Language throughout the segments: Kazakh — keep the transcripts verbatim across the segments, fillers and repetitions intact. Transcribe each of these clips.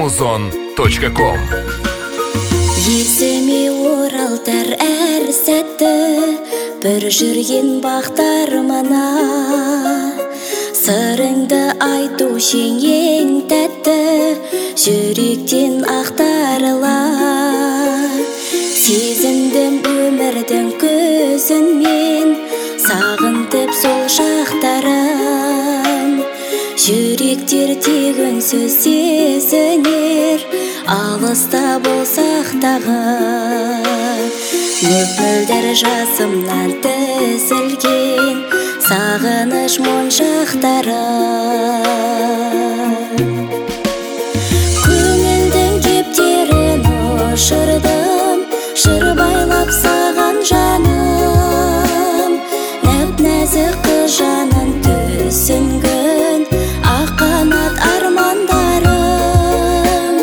музон точка ком. Есіме оралтар әр сәтті, бір жүрген бақтарымына. Сырыңды айту ең тәтті, жүректен ақтарылар. Сезіндім өмірдің көзінмен, сағынтып сол шақтарын. Жүректер тек үнсіз сезінер, алыста болсақ тағы. Мөп-мөлдір жасымнан тізілген сағыныш моншақтары. Көңілдің кептерін ұшырдым, жыр байлап саған жаным. Нәп-нәзік қыз жанын түсінгін, ақ қанат армандарым.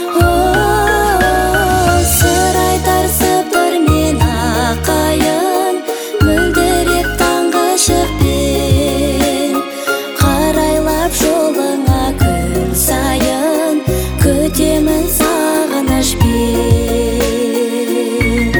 О, сыр айтар сыбдыр мен ақайын, мөлдіреп таңғы шықпен. Қарайлап жолыңа күн сайын, күтемін сағынышпен.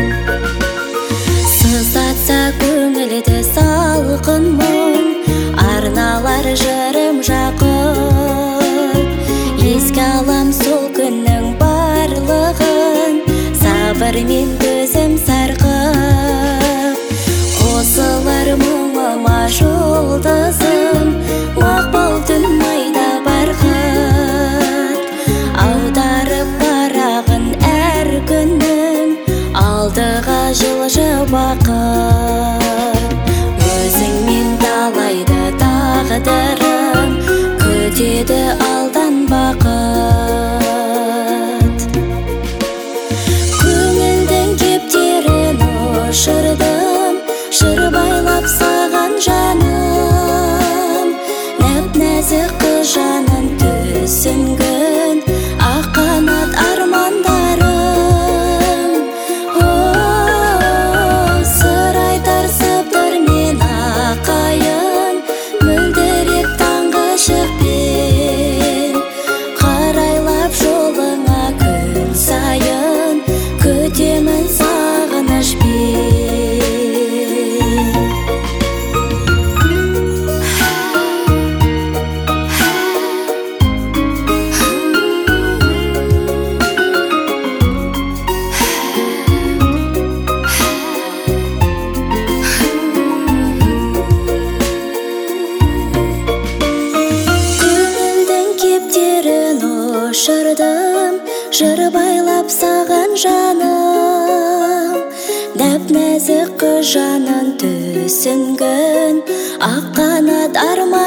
Сызатса көңілді салқын мұң, арналар жырым жақын. Еске алам сол күннің барлығын, сабырмен көзім сарқып. Қосылар мұңыма жұлдызым, мақпал түн майда барқыт. Аударып парағын әр күннің, алдыға жылжы бақыт. Өзіңмен талайды тағдырым, күтеді алдан бақыт. Көңілдің кептерін ұшырдым, жыр байлап саған жаным. Нәп-нәзік қыз жанын түсінгін, ақ қанат армандарым. О, сыр айтар сыбдыр мен ақайын, мөлдіреп таңғы шықпен. Қарайлап жолыңа күн сайын, күтемін сағынышпен. Көңілдің кептерін ұшырдым, жыр байлап саған жаным. Нәп-нәзік қыз жанын түсінгін, ақ қанат арман